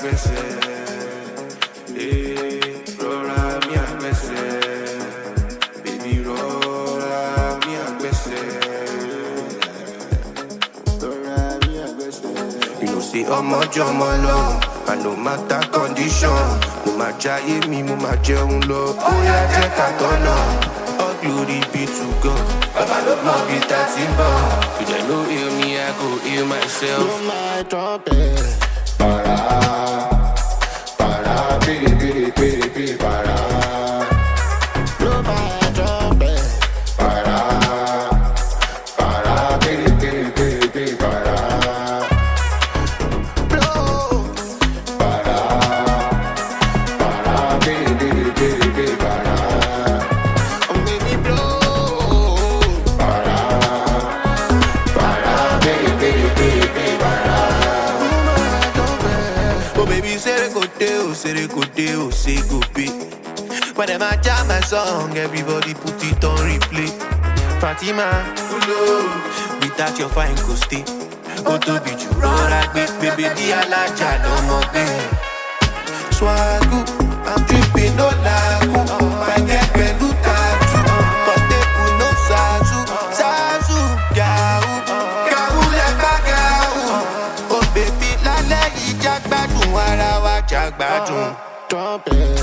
àgbẹ̀sẹ̀. Rọra mi àgbẹ̀sẹ̀. Baby, rọra mi àgbẹ̀sẹ̀. Rọra mi àgbẹ̀sẹ̀. You know say ọmọ jọmọ lọ, and no matter condition, mo máa jayé mi, mo máa jẹun lọ. Ó yá jẹ́ ká tọ́nà. All glory be to God. Baba no more be that symbol. You don't know heal me, I go heal myself. Blow my trumpet. Para, para, piri, piri, piri, piri, para. Blow my trumpet. Para, para, piri, piri, piri, piri, para. Blow. Para, para, piri, piri, piri, piri, para. Say go pay. Whenever I jam my song, everybody put it on replay. Fatima, without your fine go stay. Go to be you roll like baby, the alaja no more pain. Swagu, I'm dripping no lagu. I get pelu tattoo, but they put no sazu, sazu, gau, gau like gau. Oh baby, la jagbadun ara wa jagbadun. Trumpet.